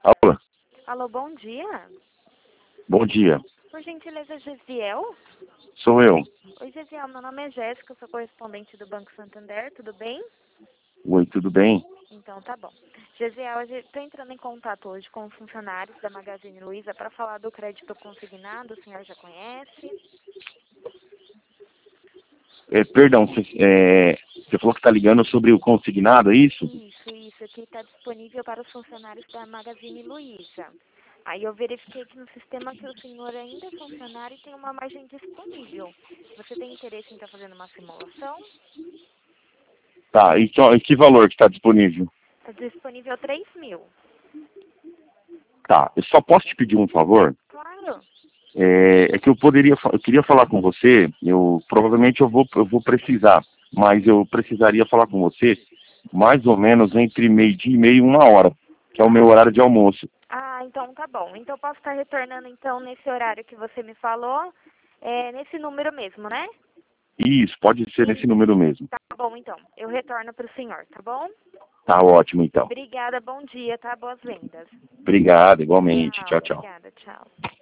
Alô, Alô, bom dia. bom dia. Por gentileza, Gesiel? Sou eu. Oi, Gesiel, meu nome é Jéssica, sou correspondente do Banco Santander, tudo bem? Oi, tudo bem? Então tá bom. Gesiel, eu estou entrando em contato hoje com os funcionários da Magazine Luiza para falar do crédito consignado, o senhor já conhece? Perdão, você falou que está ligando sobre o consignado, é isso? Isso aqui está disponível para os funcionários da Magazine Luiza. Aí eu verifiquei aqui no sistema que o senhor ainda é funcionário e tem uma margem disponível. Você tem interesse em estar fazendo uma simulação? Tá, e que valor que está disponível? Está disponível 3.000. Tá, eu só posso te pedir um favor? Claro. É que eu queria falar com você, provavelmente eu vou precisar, mas eu precisaria falar com você mais ou menos entre meio-dia e meia e 1 hora, que é o meu horário de almoço. Ah, então tá bom. Então eu posso estar retornando então nesse horário que você me falou, nesse número mesmo, né? Isso, pode ser nesse número mesmo. Tá bom, então. Eu retorno para o senhor, tá bom? Tá ótimo, então. Obrigada, bom dia, tá? Boas vendas. Obrigado, igualmente. Tchau, Tchau, tchau. obrigada, tchau.